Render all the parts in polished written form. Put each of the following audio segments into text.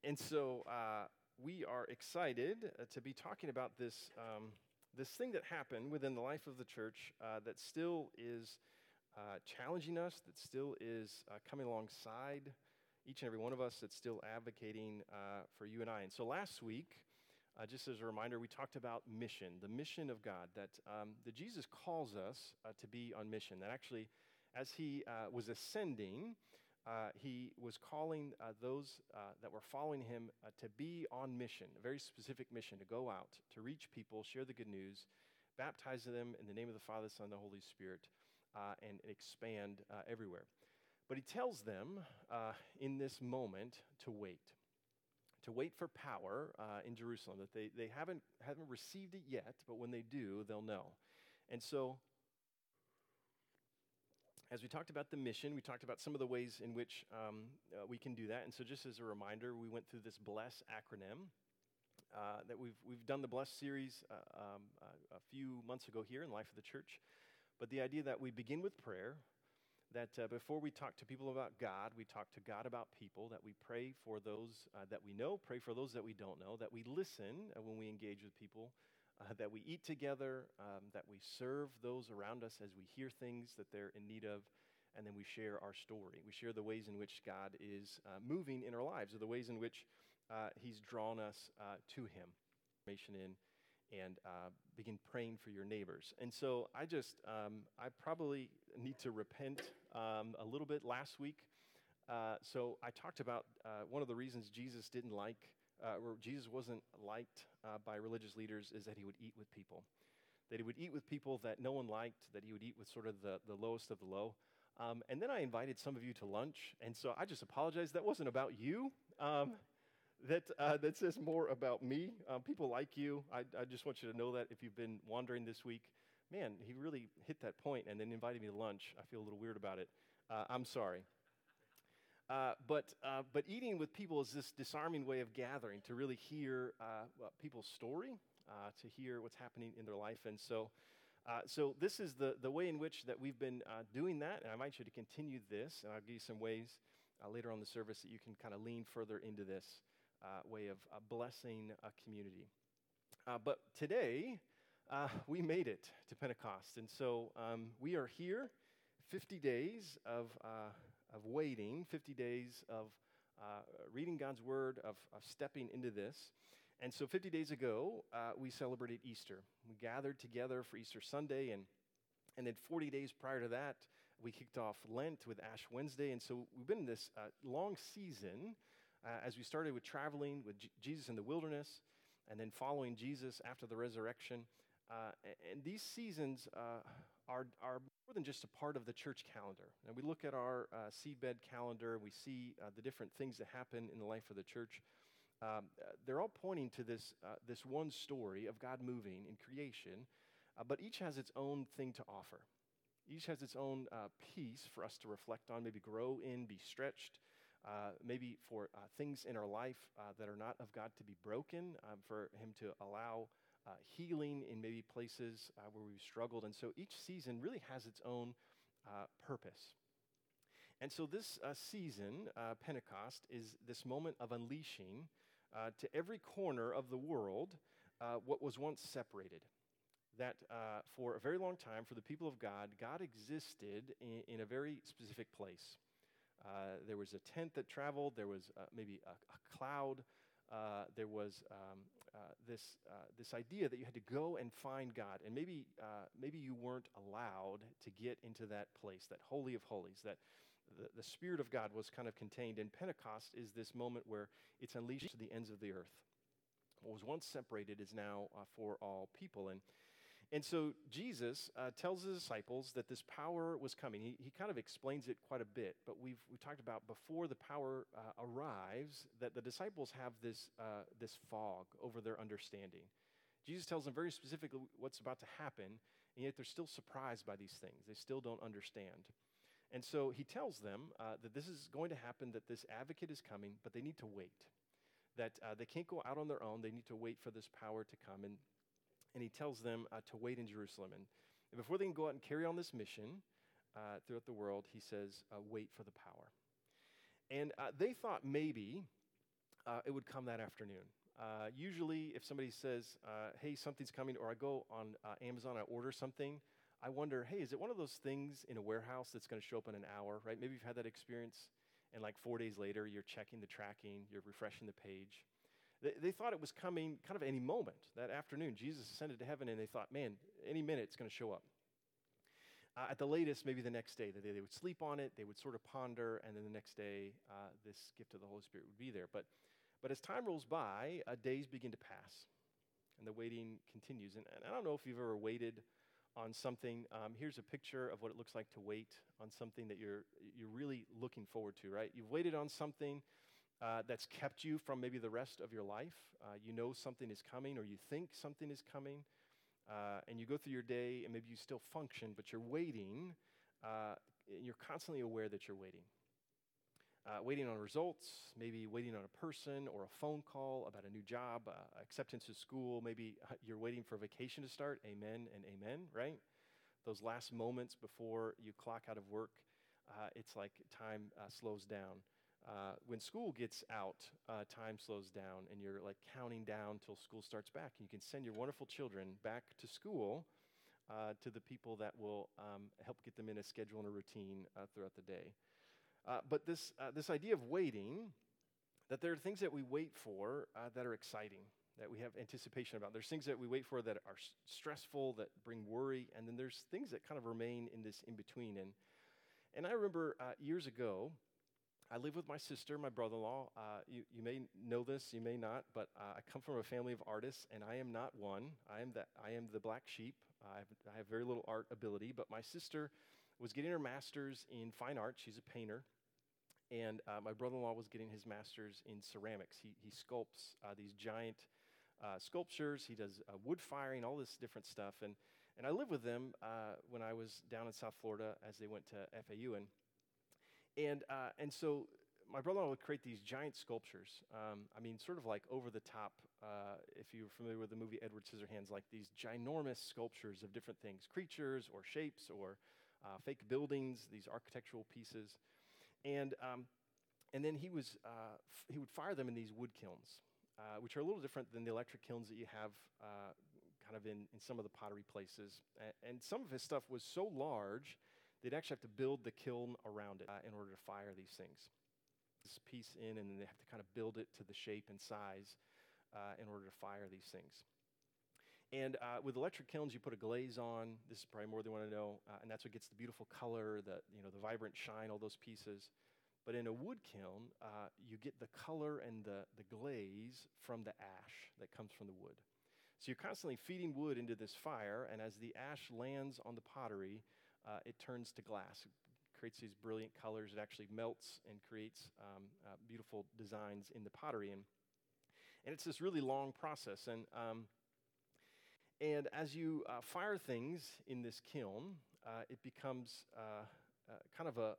And so we are excited to be talking about this thing that happened within the life of the church that still is challenging us, that still is coming alongside each and every one of us, that's still advocating for you and I. And so last week, just as a reminder, we talked about mission, the mission of God, that Jesus calls us to be on mission. That actually, as he was ascending, he was calling those that were following him to be on mission, a very specific mission, to go out, to reach people, share the good news, baptize them in the name of the Father, Son, and the Holy Spirit, and expand everywhere. But he tells them in this moment to wait for power in Jerusalem, that they haven't received it yet, but when they do, they'll know. And so, as we talked about the mission, we talked about some of the ways in which we can do that. And so just as a reminder, we went through this BLESS acronym that we've done the BLESS series a few months ago here in Life of the Church. But the idea that we begin with prayer, that before we talk to people about God, we talk to God about people, that we pray for those that we know, pray for those that we don't know, that we listen when we engage with people, that we eat together, that we serve those around us as we hear things that they're in need of, and then we share our story. We share the ways in which God is moving in our lives, or the ways in which he's drawn us to him. And begin praying for your neighbors. And so I probably need to repent a little bit last week. So I talked about one of the reasons Jesus didn't like, or Jesus wasn't liked by religious leaders, is that he would eat with people. That he would eat with people that no one liked, that he would eat with sort of the lowest of the low. And then I invited some of you to lunch, and so I just apologize. That wasn't about you. That says more about me. People like you. I just want you to know that if you've been wandering this week, man, he really hit that point and then invited me to lunch. I feel a little weird about it. I'm sorry. But eating with people is this disarming way of gathering to really hear people's story, to hear what's happening in their life. And so this is the way in which that we've been doing that, and I invite you to continue this, and I'll give you some ways later on in the service that you can kind of lean further into this way of blessing a community. But today, we made it to Pentecost, and so we are here, 50 days of waiting, 50 days of reading God's Word, of stepping into this. And so 50 days ago, we celebrated Easter. We gathered together for Easter Sunday, and then 40 days prior to that, we kicked off Lent with Ash Wednesday. And so we've been in this long season as we started with traveling with Jesus in the wilderness, and then following Jesus after the resurrection. And these seasons are more than just a part of the church calendar. And we look at our seedbed calendar, we see the different things that happen in the life of the church. They're all pointing to this one story of God moving in creation, but each has its own thing to offer. Each has its own piece for us to reflect on, maybe grow in, be stretched, maybe for things in our life that are not of God to be broken, for him to allow healing in maybe places where we've struggled. And so each season really has its own purpose. And so this season, Pentecost, is this moment of unleashing to every corner of the world what was once separated. That for a very long time, for the people of God, God existed in a very specific place. There was a tent that traveled. There was maybe a cloud. There was this idea that you had to go and find God, and maybe you weren't allowed to get into that place, that Holy of Holies, that the Spirit of God was kind of contained. And Pentecost is this moment where it's unleashed to the ends of the earth. What was once separated is now for all people. And so Jesus tells his disciples that this power was coming. He kind of explains it quite a bit, but we talked about before the power arrives that the disciples have this fog over their understanding. Jesus tells them very specifically what's about to happen, and yet they're still surprised by these things. They still don't understand. And so he tells them that this is going to happen, that this advocate is coming, but they need to wait. That they can't go out on their own. They need to wait for this power to come. And he tells them to wait in Jerusalem. And before they can go out and carry on this mission throughout the world, he says, wait for the power. And they thought maybe it would come that afternoon. Usually, if somebody says, hey, something's coming, or I go on Amazon, I order something, I wonder, hey, is it one of those things in a warehouse that's going to show up in an hour, right? Maybe you've had that experience, and like 4 days later, you're checking the tracking, you're refreshing the page. They thought it was coming kind of any moment that afternoon. Jesus ascended to heaven, and they thought, man, any minute it's going to show up. At the latest, maybe the next day, they would sleep on it, they would sort of ponder, and then the next day, this gift of the Holy Spirit would be there. But as time rolls by, days begin to pass, and the waiting continues. And I don't know if you've ever waited on something. Here's a picture of what it looks like to wait on something that you're really looking forward to, right? You've waited on something that's kept you from maybe the rest of your life. You know something is coming, or you think something is coming, and you go through your day, and maybe you still function, but you're waiting, and you're constantly aware that you're waiting. Waiting on results, maybe waiting on a person or a phone call about a new job, acceptance to school. Maybe you're waiting for vacation to start. Amen and amen, right? Those last moments before you clock out of work, it's like time slows down. When school gets out, time slows down, and you're like counting down till school starts back. And you can send your wonderful children back to school to the people that will help get them in a schedule and a routine throughout the day. But this idea of waiting, that there are things that we wait for that are exciting, that we have anticipation about. There's things that we wait for that are stressful, that bring worry, and then there's things that kind of remain in this in-between. And I remember years ago, I lived with my sister, my brother-in-law. You may know this, you may not, but I come from a family of artists, and I am not one. I am the black sheep. I have very little art ability, but my sister was getting her master's in fine art. She's a painter. And my brother-in-law was getting his master's in ceramics. He sculpts these giant sculptures. He does wood firing, all this different stuff. And I lived with them when I was down in South Florida as they went to FAU. And so my brother-in-law would create these giant sculptures. I mean, sort of like over the top, if you're familiar with the movie Edward Scissorhands, like these ginormous sculptures of different things, creatures or shapes or fake buildings, these architectural pieces. And then he would fire them in these wood kilns, which are a little different than the electric kilns that you have kind of in some of the pottery places. And some of his stuff was so large, they'd actually have to build the kiln around it in order to fire these things. This piece in, and then they have to kind of build it to the shape and size in order to fire these things. And with electric kilns, you put a glaze on. This is probably more than you want to know, and that's what gets the beautiful color, the vibrant shine, all those pieces. But in a wood kiln, you get the color and the glaze from the ash that comes from the wood. So you're constantly feeding wood into this fire, and as the ash lands on the pottery, it turns to glass. It creates these brilliant colors. It actually melts and creates beautiful designs in the pottery. And it's this really long process. And as you fire things in this kiln, it becomes kind of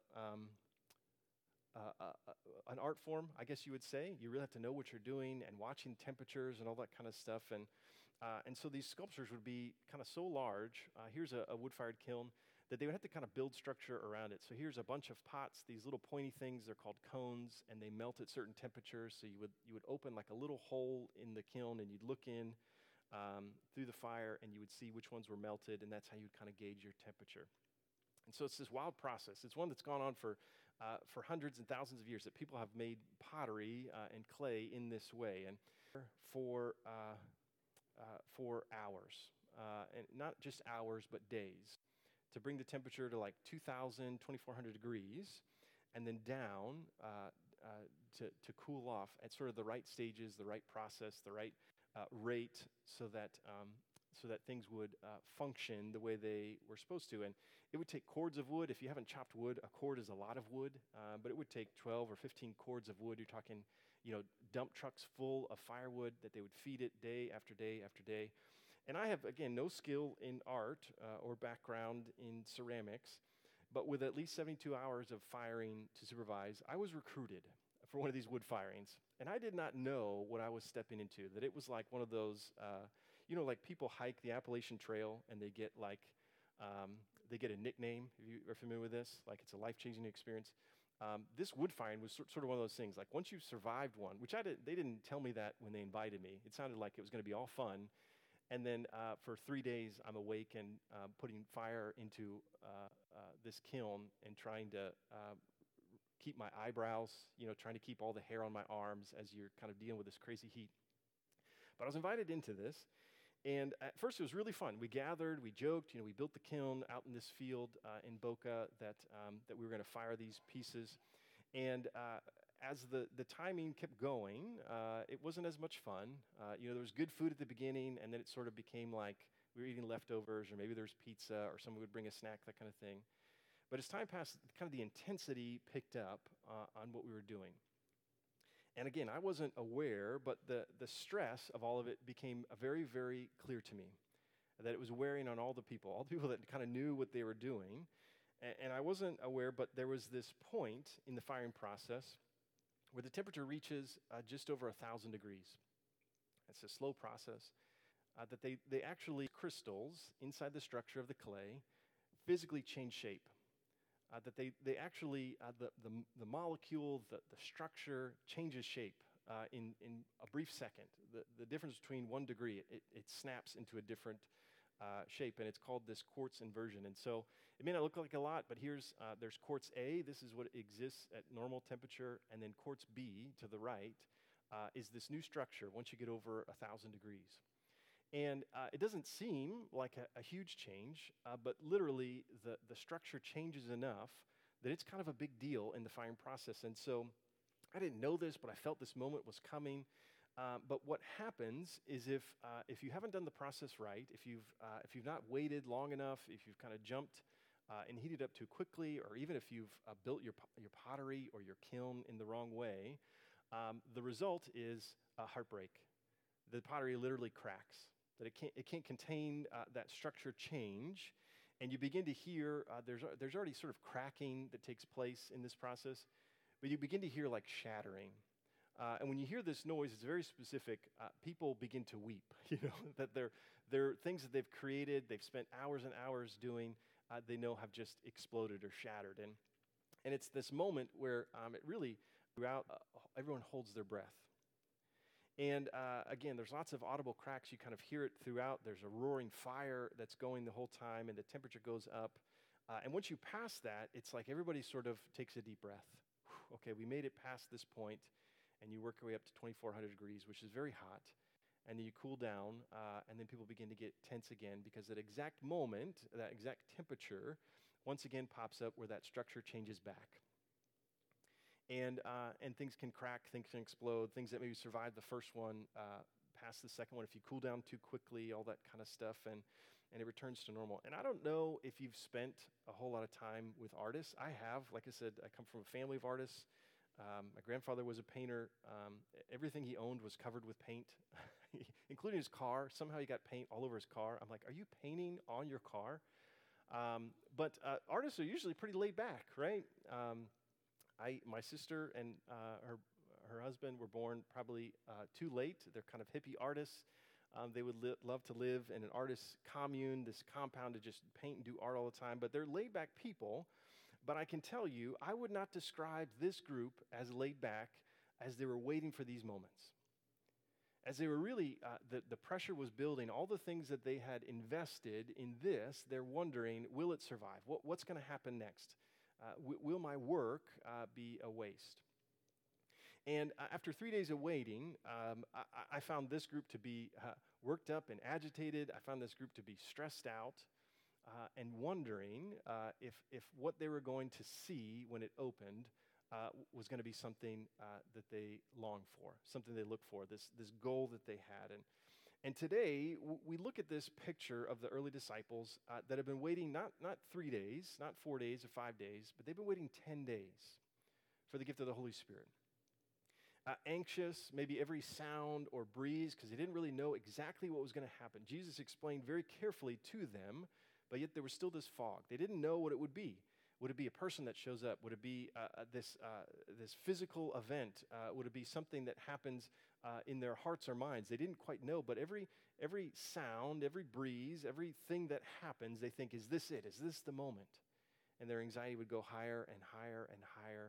an art form, I guess you would say. You really have to know what you're doing and watching temperatures and all that kind of stuff. And so these sculptures would be kind of so large. Here's a wood-fired kiln that they would have to kind of build structure around it. So here's a bunch of pots, these little pointy things. They're called cones, and they melt at certain temperatures. So you would open like a little hole in the kiln, and you'd look in through the fire, and you would see which ones were melted, and that's how you'd kind of gauge your temperature. And so it's this wild process. It's one that's gone on for hundreds and thousands of years, that people have made pottery and clay in this way, and for hours, and not just hours, but days, to bring the temperature to like 2,000, 2,400 degrees, and then down to cool off at sort of the right stages, the right process, the right rate, so that things would function the way they were supposed to. And it would take cords of wood. If you haven't chopped wood, a cord is a lot of wood, but it would take 12 or 15 cords of wood. You're talking, dump trucks full of firewood that they would feed it day after day after day. And I have, again, no skill in art or background in ceramics, but with at least 72 hours of firing to supervise, I was recruited for one of these wood firings. And I did not know what I was stepping into, that it was like one of those, like people hike the Appalachian Trail and they get they get a nickname. If you are familiar with this, like it's a life-changing experience. This wood firing was sort of one of those things. Like once you've survived one, which they didn't tell me that when they invited me. It sounded like it was going to be all fun. And then for 3 days, I'm awake and putting fire into this kiln and trying to keep my eyebrows, trying to keep all the hair on my arms as you're kind of dealing with this crazy heat. But I was invited into this. And at first, it was really fun. We gathered, we joked, we built the kiln out in this field in Boca that we were going to fire these pieces. And as the timing kept going, it wasn't as much fun. There was good food at the beginning, and then it sort of became like we were eating leftovers, or maybe there was pizza, or someone would bring a snack, that kind of thing. But as time passed, kind of the intensity picked up on what we were doing. And again, I wasn't aware, but the stress of all of it became very, very clear to me, that it was wearing on all the people that kind of knew what they were doing. And I wasn't aware, but there was this point in the firing process where the temperature reaches just over 1,000 degrees. It's a slow process that they actually, crystals inside the structure of the clay, physically change shape. That they actually, the molecule, the structure changes shape in a brief second. The difference between 1 degree, it snaps into a different shape, and it's called this quartz inversion. And so it may not look like a lot, but there's quartz A. This is what exists at normal temperature, and then quartz B to the right is this new structure once you get over 1,000 degrees. And it doesn't seem like a huge change, but literally the structure changes enough that it's kind of a big deal in the firing process. And so I didn't know this, but I felt this moment was coming. But what happens is if you haven't done the process right, if you've not waited long enough, if you've kind of jumped and heated up too quickly, or even if you've built your pottery or your kiln in the wrong way, the result is a heartbreak. The pottery literally cracks. That it can't contain that structure change, and you begin to hear there's already sort of cracking that takes place in this process, but you begin to hear like shattering, and when you hear this noise, it's very specific. People begin to weep, that they're things that they've created, they've spent hours and hours doing, they know have just exploded or shattered, and it's this moment where it really throughout everyone holds their breath. And again, there's lots of audible cracks. You kind of hear it throughout. There's a roaring fire that's going the whole time, and the temperature goes up. And once you pass that, it's like everybody sort of takes a deep breath. Okay, we made it past this point, and you work your way up to 2,400 degrees, which is very hot. And then you cool down, and then people begin to get tense again because that exact moment, that exact temperature, once again pops up where that structure changes back. And things can crack, things can explode, things that maybe survived the first one past the second one. If you cool down too quickly, all that kind of stuff, and it returns to normal. And I don't know if you've spent a whole lot of time with artists. I have. Like I said, I come from a family of artists. My grandfather was a painter. Everything he owned was covered with paint, including his car. Somehow he got paint all over his car. I'm like, are you painting on your car? But artists are usually pretty laid back, right? My sister and her husband were born probably too late. They're kind of hippie artists. They would love to live in an artist's commune, this compound to just paint and do art all the time. But they're laid back people. But I can tell you, I would not describe this group as laid back as they were waiting for these moments. As they were really, the pressure was building, all the things that they had invested in this, they're wondering, will it survive? What's going to happen next? Will my work be a waste? And after 3 days of waiting, I found this group to be worked up and agitated. I found this group to be stressed out and wondering if what they were going to see when it opened was going to be something that they longed for, something they looked for, this goal that they had. And today, we look at this picture of the early disciples that have been waiting not 3 days, not 4 days or 5 days, but they've been waiting 10 days for the gift of the Holy Spirit. Anxious, maybe every sound or breeze, because they didn't really know exactly what was going to happen. Jesus explained very carefully to them, but yet there was still this fog. They didn't know what it would be. Would it be a person that shows up? Would it be this physical event? Would it be something that happens in their hearts or minds? They didn't quite know, but every sound, every breeze, everything that happens, they think, is this it? Is this the moment? And their anxiety would go higher and higher and higher.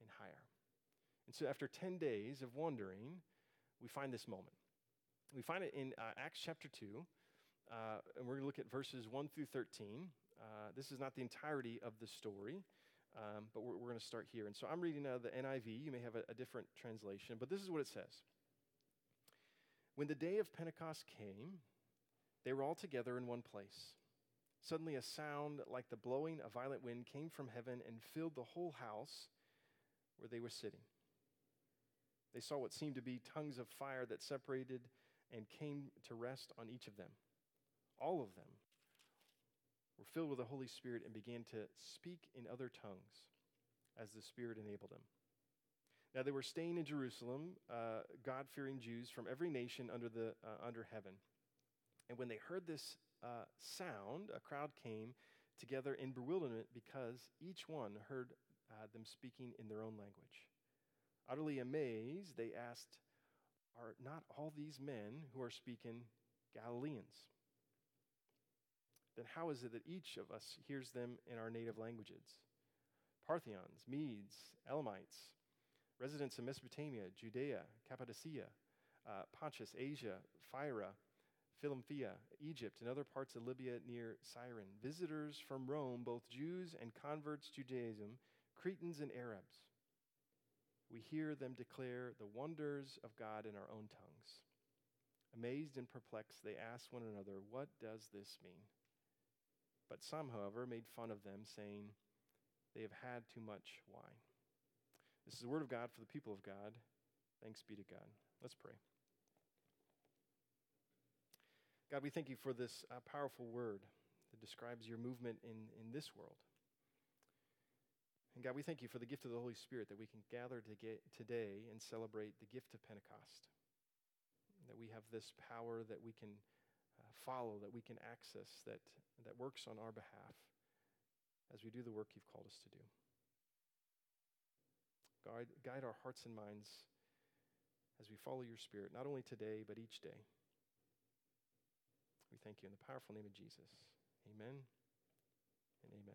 and higher. And so after 10 days of wandering, we find this moment. We find it in Acts chapter 2, and we're going to look at verses 1 through 13. This is not the entirety of the story, but we're going to start here. And so I'm reading out of the NIV. You may have a different translation, but this is what it says. When the day of Pentecost came, they were all together in one place. Suddenly a sound like the blowing of violent wind came from heaven and filled the whole house where they were sitting. They saw what seemed to be tongues of fire that separated and came to rest on each of them. All of them were filled with the Holy Spirit and began to speak in other tongues as the Spirit enabled them. Now they were staying in Jerusalem, God-fearing Jews from every nation under heaven. And when they heard this sound, a crowd came together in bewilderment because each one heard them speaking in their own language. Utterly amazed, they asked, "Are not all these men who are speaking Galileans? Then how is it that each of us hears them in our native languages? Parthians, Medes, Elamites, residents of Mesopotamia, Judea, Cappadocia, Pontus, Asia, Phrygia, Philympia, Egypt, and other parts of Libya near Cyrene, visitors from Rome, both Jews and converts to Judaism, Cretans and Arabs. We hear them declare the wonders of God in our own tongues." Amazed and perplexed, they asked one another, "What does this mean?" But some, however, made fun of them, saying, "They have had too much wine." This is the word of God for the people of God. Thanks be to God. Let's pray. God, we thank you for this powerful word that describes your movement in this world. And God, we thank you for the gift of the Holy Spirit that we can gather today and celebrate the gift of Pentecost. That we have this power that we can follow, that we can access, that works on our behalf as we do the work you've called us to do. God, guide our hearts and minds as we follow your Spirit, not only today, but each day. We thank you in the powerful name of Jesus. Amen and amen.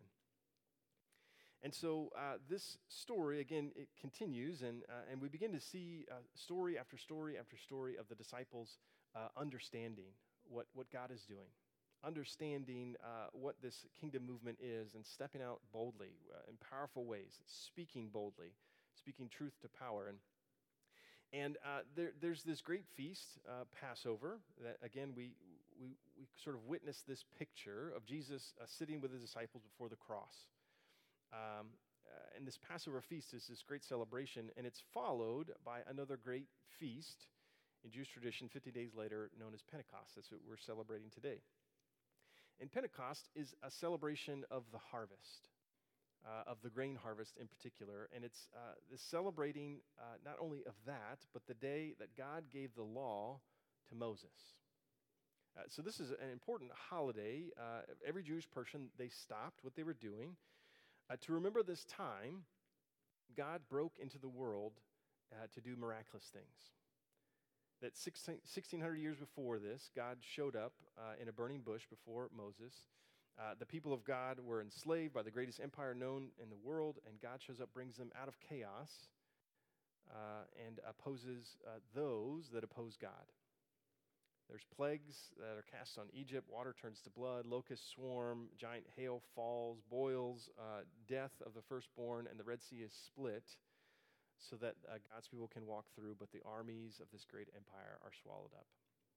And so this story, again, it continues, and we begin to see story after story after story of the disciples understanding what God is doing, understanding what this kingdom movement is, and stepping out boldly in powerful ways, speaking boldly, speaking truth to power. And there's this great feast, Passover, that, again, we sort of witness this picture of Jesus sitting with his disciples before the cross. And this Passover feast is this great celebration, and it's followed by another great feast in Jewish tradition 50 days later, known as Pentecost. That's what we're celebrating today. And Pentecost is a celebration of the harvest, of the grain harvest in particular, and it's celebrating not only of that, but the day that God gave the law to Moses. So this is an important holiday. Every Jewish person, they stopped what they were doing to remember this time God broke into the world to do miraculous things. That 1,600 years before this, God showed up in a burning bush before Moses. The people of God were enslaved by the greatest empire known in the world, and God shows up, brings them out of chaos, and opposes those that oppose God. There's plagues that are cast on Egypt. Water turns to blood. Locusts swarm. Giant hail falls. Boils. Death of the firstborn. And the Red Sea is split so that God's people can walk through, but the armies of this great empire are swallowed up.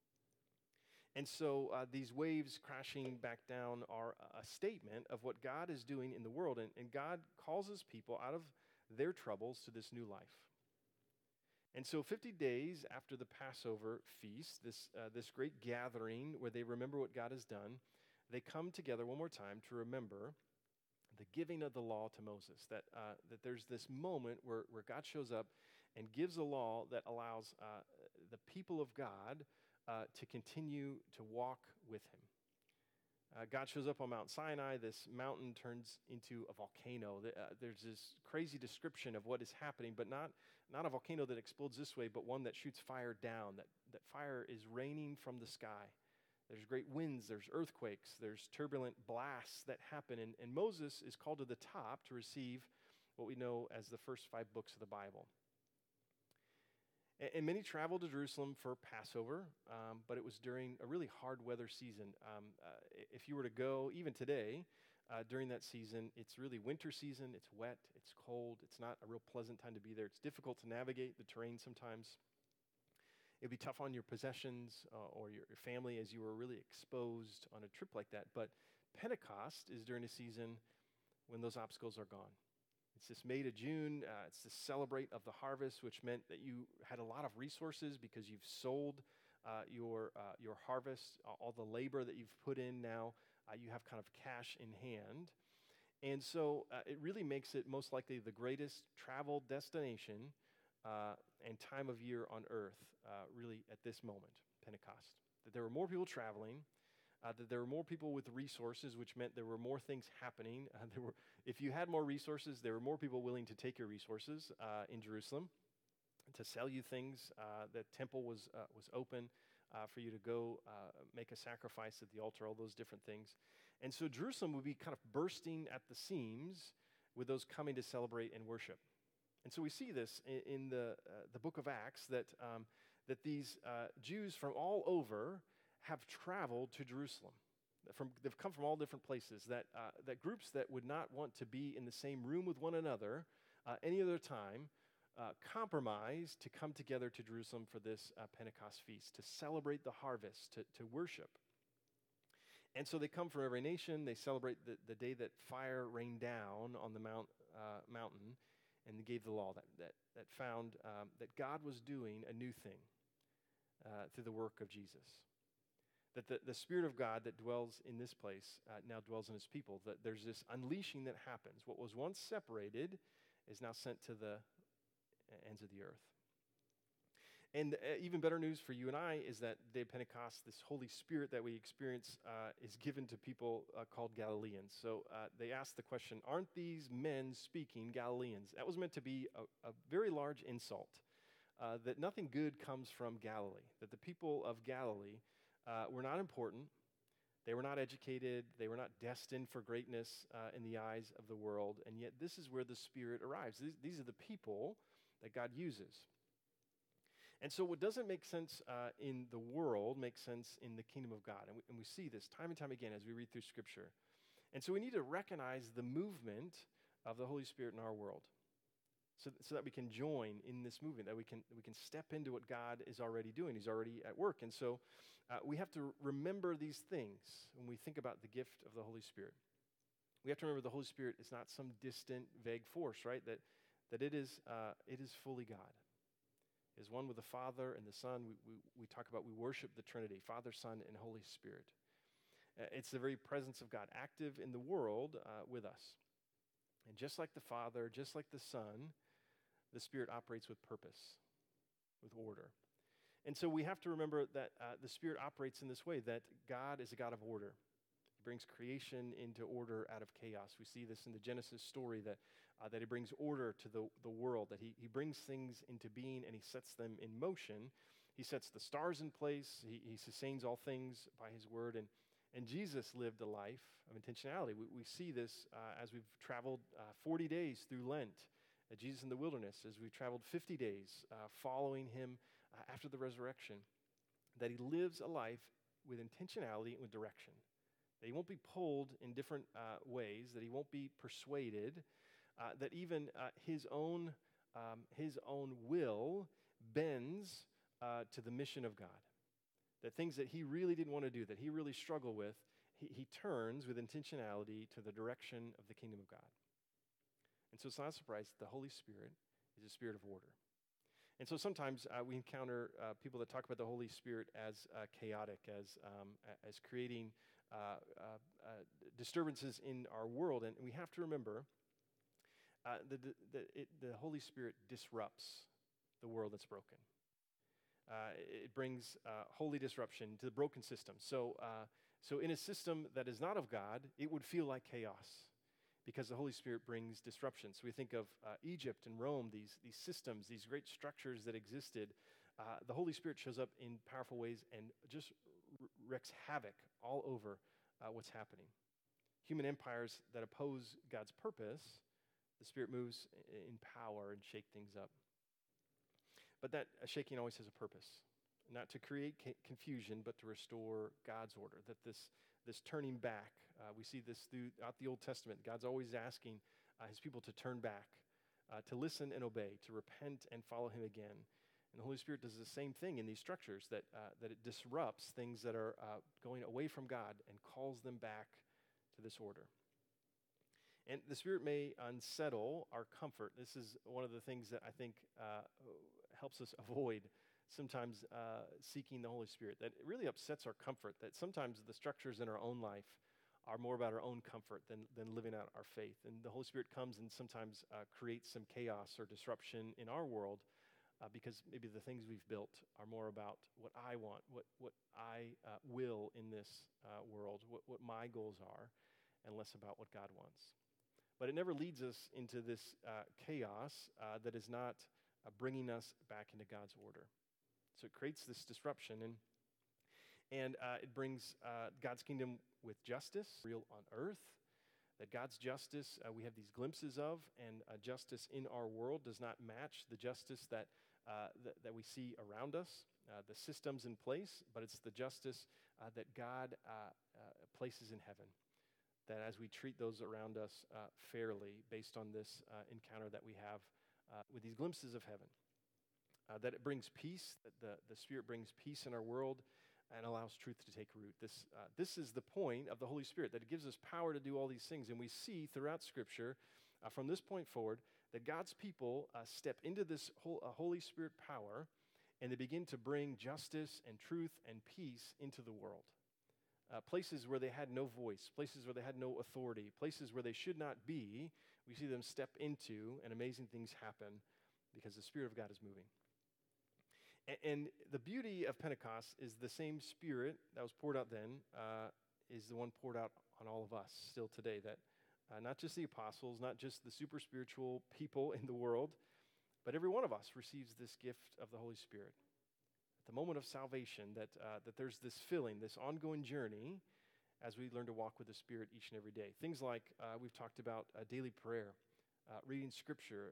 And so these waves crashing back down are a statement of what God is doing in the world. And God calls his people out of their troubles to this new life. And so 50 days after the Passover feast, this great gathering where they remember what God has done, they come together one more time to remember the giving of the law to Moses, that there's this moment where God shows up and gives a law that allows the people of God to continue to walk with him. God shows up on Mount Sinai. This mountain turns into a volcano. There's this crazy description of what is happening, but not a volcano that explodes this way, but one that shoots fire down, that fire is raining from the sky. There's great winds, there's earthquakes, there's turbulent blasts that happen, and Moses is called to the top to receive what we know as the first 5 books of the Bible. And many traveled to Jerusalem for Passover, but it was during a really hard weather season. If you were to go, even today, during that season, it's really winter season. It's wet, it's cold, it's not a real pleasant time to be there. It's difficult to navigate the terrain sometimes. It'd be tough on your possessions or your family as you were really exposed on a trip like that. But Pentecost is during a season when those obstacles are gone. It's this May to June. It's the celebrate of the harvest, which meant that you had a lot of resources because you've sold your harvest, all the labor that you've put in now. You have kind of cash in hand. And so it really makes it most likely the greatest travel destination and time of year on earth, really at this moment, Pentecost. That there were more people traveling, that there were more people with resources, which meant there were more things happening. If you had more resources, there were more people willing to take your resources in Jerusalem to sell you things. The temple was open for you to go make a sacrifice at the altar, all those different things. And so Jerusalem would be kind of bursting at the seams with those coming to celebrate and worship. And so we see this in the book of Acts, that these Jews from all over have traveled to Jerusalem. They've come from all different places, that groups that would not want to be in the same room with one another any other time compromise to come together to Jerusalem for this Pentecost feast, to celebrate the harvest, to worship. And so they come from every nation. They celebrate the day that fire rained down on the mountain and gave the law, that found that God was doing a new thing through the work of Jesus. That the Spirit of God that dwells in this place now dwells in his people. That there's this unleashing that happens. What was once separated is now sent to the ends of the earth. And even better news for you and I is that the day of Pentecost, this Holy Spirit that we experience is given to people called Galileans. So they asked the question, aren't these men speaking Galileans? That was meant to be a very large insult, that nothing good comes from Galilee, that the people of Galilee were not important, they were not educated, they were not destined for greatness in the eyes of the world, and yet this is where the Spirit arrives. These are the people that God uses. And so what doesn't make sense in the world makes sense in the kingdom of God, and we see this time and time again as we read through Scripture. And so we need to recognize the movement of the Holy Spirit in our world, so that we can join in this movement, that we can step into what God is already doing. He's already at work. And so we have to remember these things when we think about the gift of the Holy Spirit. We have to remember the Holy Spirit is not some distant, vague force, right? That it is fully God. It is one with the Father and the Son. We talk about, we worship the Trinity, Father, Son, and Holy Spirit. It's the very presence of God active in the world with us. And just like the Father, just like the Son, the Spirit operates with purpose, with order. And so we have to remember that the Spirit operates in this way, that God is a God of order. He brings creation into order out of chaos. We see this in the Genesis story, that he brings order to the world, that he brings things into being and he sets them in motion. He sets the stars in place. He sustains all things by his word. And Jesus lived a life of intentionality. We see this as we've traveled 40 days through Lent, Jesus in the wilderness, as we've traveled 50 days following him after the resurrection, that he lives a life with intentionality and with direction, that he won't be pulled in different ways, that he won't be persuaded, that even his own will bends to the mission of God. That things that he really didn't want to do, that he really struggled with, he turns with intentionality to the direction of the kingdom of God. And so it's not a surprise that the Holy Spirit is a spirit of order. And so sometimes we encounter people that talk about the Holy Spirit as chaotic, as creating disturbances in our world. And we have to remember the Holy Spirit disrupts the world that's broken. It brings holy disruption to the broken system. So in a system that is not of God, it would feel like chaos because the Holy Spirit brings disruption. So we think of Egypt and Rome, these systems, these great structures that existed. The Holy Spirit shows up in powerful ways and just wreaks havoc all over what's happening. Human empires that oppose God's purpose, The Spirit moves in power and shake things up. But that shaking always has a purpose, not to create confusion, but to restore God's order. That this turning back, we see this throughout the Old Testament. God's always asking his people to turn back, to listen and obey, to repent and follow him again. And the Holy Spirit does the same thing in these structures, that it disrupts things that are going away from God and calls them back to this order. And the Spirit may unsettle our comfort. This is one of the things that I think helps us avoid sometimes seeking the Holy Spirit, that it really upsets our comfort, that sometimes the structures in our own life are more about our own comfort than living out our faith. And the Holy Spirit comes and sometimes creates some chaos or disruption in our world because maybe the things we've built are more about what I want, what I will in this world, what my goals are, and less about what God wants. But it never leads us into this chaos that is not bringing us back into God's order. So it creates this disruption, and it brings God's kingdom with justice, real on earth. That God's justice we have these glimpses of, and justice in our world does not match the justice that we see around us, the systems in place, but it's the justice that God places in heaven. That as we treat those around us fairly, based on this encounter that we have with these glimpses of heaven, that it brings peace, that the Spirit brings peace in our world and allows truth to take root. This is the point of the Holy Spirit, that it gives us power to do all these things. And we see throughout Scripture, from this point forward, that God's people step into this Holy Spirit power, and they begin to bring justice and truth and peace into the world. Places where they had no voice, places where they had no authority, places where they should not be, we see them step into, and amazing things happen because the Spirit of God is moving. And the beauty of Pentecost is the same Spirit that was poured out then is the one poured out on all of us still today. That not just the apostles, not just the super spiritual people in the world, but every one of us receives this gift of the Holy Spirit. At the moment of salvation, that there's this filling, this ongoing journey as we learn to walk with the Spirit each and every day. Things like we've talked about daily prayer, reading Scripture,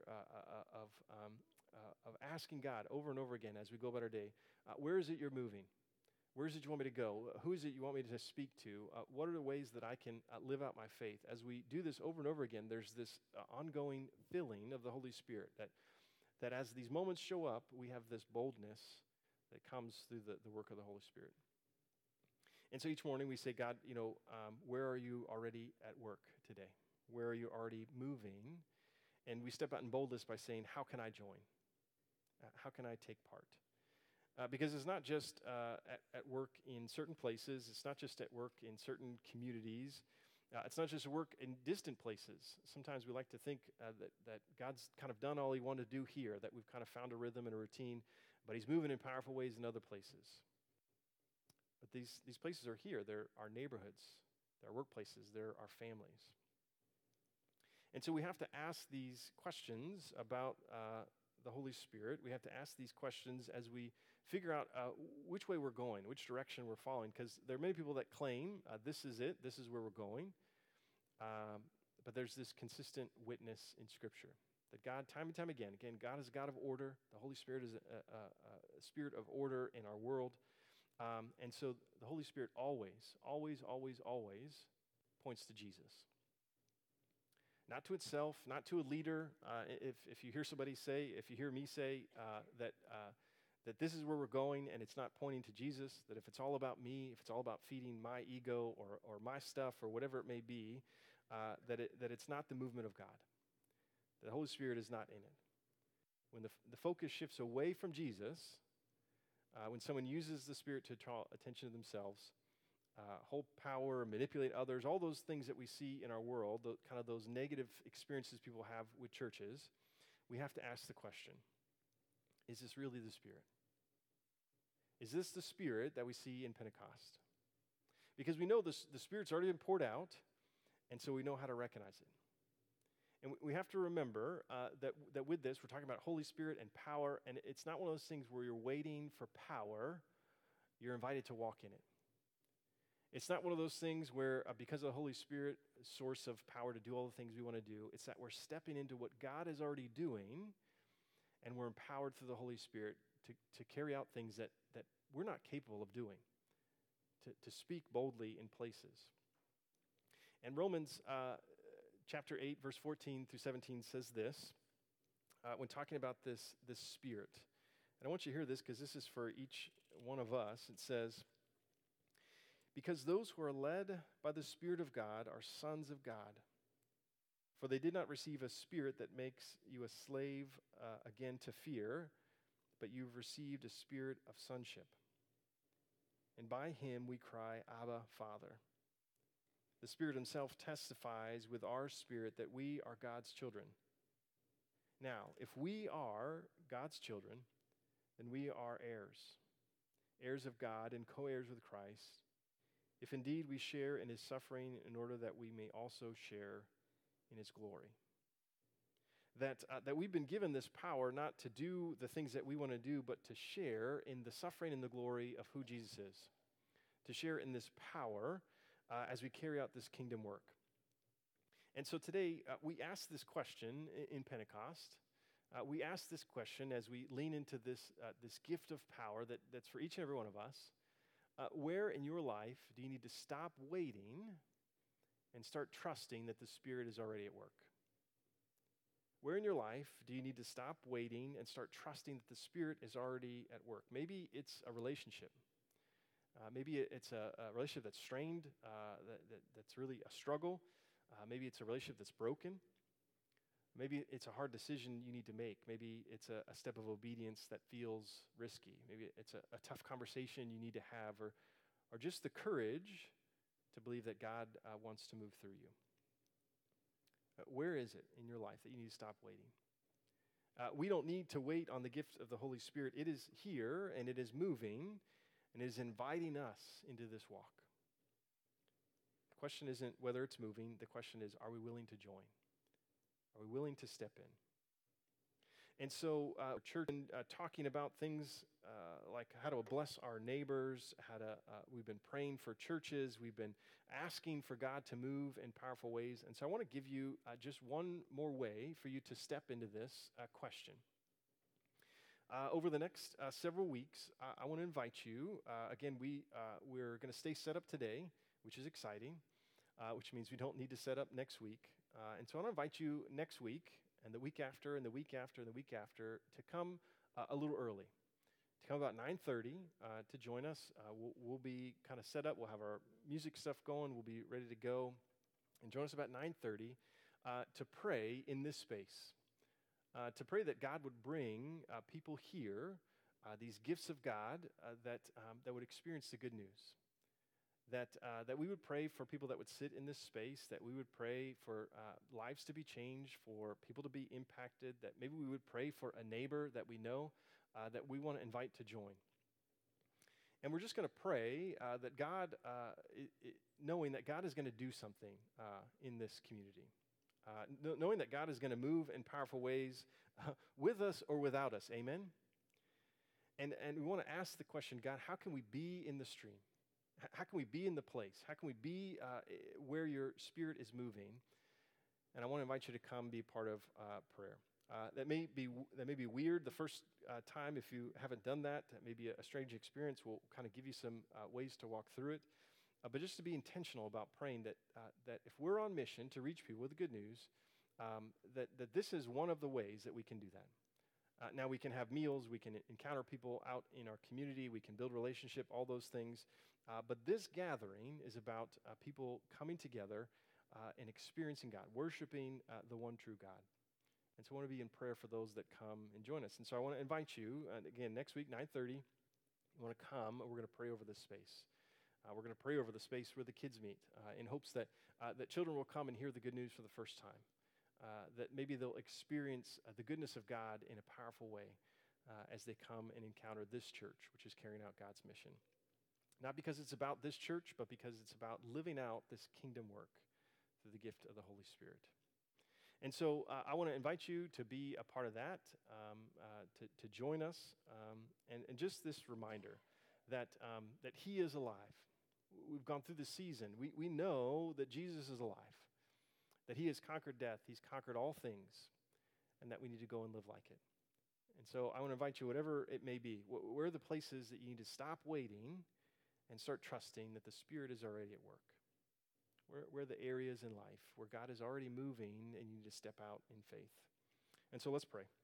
of asking God over and over again as we go about our day, where is it you're moving? Where is it you want me to go? Who is it you want me to speak to? What are the ways that I can live out my faith? As we do this over and over again, there's this ongoing filling of the Holy Spirit, that as these moments show up, we have this boldness that comes through the work of the Holy Spirit. And so each morning we say, God, where are you already at work today? Where are you already moving? And we step out in boldness by saying, how can I join? How can I take part? Because it's not just at work in certain places. It's not just at work in certain communities. It's not just work in distant places. Sometimes we like to think that God's kind of done all he wanted to do here, that we've kind of found a rhythm and a routine, but he's moving in powerful ways in other places. But these places are here. They're our neighborhoods. They're our workplaces. They're our families. And so we have to ask these questions about the Holy Spirit. We have to ask these questions as we figure out which way we're going, which direction we're following, because there are many people that claim this is it, this is where we're going, but there's this consistent witness in Scripture that God, time and time again, God is a God of order. The Holy Spirit is a spirit of order in our world, and so the Holy Spirit always, always, always, always points to Jesus. Not to itself, not to a leader. If you hear me say that this is where we're going and it's not pointing to Jesus, that if it's all about me, if it's all about feeding my ego or my stuff or whatever it may be, that it's not the movement of God. The Holy Spirit is not in it. When the focus shifts away from Jesus, when someone uses the Spirit to draw attention to themselves, hold power, manipulate others, all those things that we see in our world, kind of those negative experiences people have with churches, we have to ask the question, is this really the Spirit? Is this the Spirit that we see in Pentecost? Because we know the Spirit's already been poured out, and so we know how to recognize it. And we have to remember that with this, we're talking about Holy Spirit and power, and it's not one of those things where you're waiting for power. You're invited to walk in it. It's not one of those things where, because of the Holy Spirit, source of power to do all the things we want to do, it's that we're stepping into what God is already doing, and we're empowered through the Holy Spirit to carry out things that we're not capable of doing, to speak boldly in places. And Romans chapter 8, verse 14 through 17 says this, when talking about this Spirit. And I want you to hear this because this is for each one of us. It says, because those who are led by the Spirit of God are sons of God. For they did not receive a spirit that makes you a slave again to fear, but you've received a spirit of sonship. And by him we cry, Abba, Father. The Spirit himself testifies with our spirit that we are God's children. Now, if we are God's children, then we are heirs, heirs of God and co-heirs with Christ, if indeed we share in his suffering in order that we may also share in his glory. That we've been given this power not to do the things that we want to do, but to share in the suffering and the glory of who Jesus is. To share in this power as we carry out this kingdom work. And so today, we ask this question in Pentecost. We ask this question as we lean into this gift of power that's for each and every one of us. Where in your life do you need to stop waiting and start trusting that the Spirit is already at work? Where in your life do you need to stop waiting and start trusting that the Spirit is already at work? Maybe it's a relationship. Maybe it's a relationship that's strained, that's really a struggle. Maybe it's a relationship that's broken. Maybe it's a hard decision you need to make. Maybe it's a step of obedience that feels risky. Maybe it's a tough conversation you need to have, or just the courage to believe that God wants to move through you. Where is it in your life that you need to stop waiting? We don't need to wait on the gift of the Holy Spirit. It is here, and it is moving, and it is inviting us into this walk. The question isn't whether it's moving. The question is, are we willing to join? Are we willing to step in? And so, church, talking about things like how to bless our neighbors, we've been praying for churches, we've been asking for God to move in powerful ways. And so I want to give you just one more way for you to step into this question. Over the next several weeks, I want to invite you, again, we're going to stay set up today, which is exciting, which means we don't need to set up next week. And so I want to invite you next week, and the week after, and the week after, and the week after, to come a little early. To come about 9:30 to join us. We'll be kind of set up. We'll have our music stuff going. We'll be ready to go. And join us about 9:30 to pray in this space. To pray that God would bring people here, these gifts of God that would experience the good news. That we would pray for people that would sit in this space, that we would pray for lives to be changed, for people to be impacted, that maybe we would pray for a neighbor that we know that we want to invite to join. And we're just going to pray that God, knowing that God is going to do something in this community, knowing that God is going to move in powerful ways with us or without us, amen? And we want to ask the question, God, how can we be in the stream? How can we be in the place? How can we be where your Spirit is moving? And I want to invite you to come be a part of prayer. That may be weird the first time if you haven't done that. That may be a strange experience. We'll kind of give you some ways to walk through it. But just to be intentional about praying that if we're on mission to reach people with the good news, that this is one of the ways that we can do that. Now we can have meals, we can encounter people out in our community, we can build relationship, all those things. But this gathering is about people coming together and experiencing God, worshiping the one true God. And so I want to be in prayer for those that come and join us. And so I want to invite you, again, next week, 9:30, you want to come, and we're going to pray over this space. We're going to pray over the space where the kids meet in hopes that children will come and hear the good news for the first time. That maybe they'll experience the goodness of God in a powerful way as they come and encounter this church, which is carrying out God's mission. Not because it's about this church, but because it's about living out this kingdom work through the gift of the Holy Spirit. And so I want to invite you to be a part of that, to join us, and just this reminder that He is alive, we've gone through the season. We know that Jesus is alive, that he has conquered death, he's conquered all things, and that we need to go and live like it. And so I want to invite you, whatever it may be, where are the places that you need to stop waiting and start trusting that the Spirit is already at work? Where are the areas in life where God is already moving and you need to step out in faith? And so let's pray.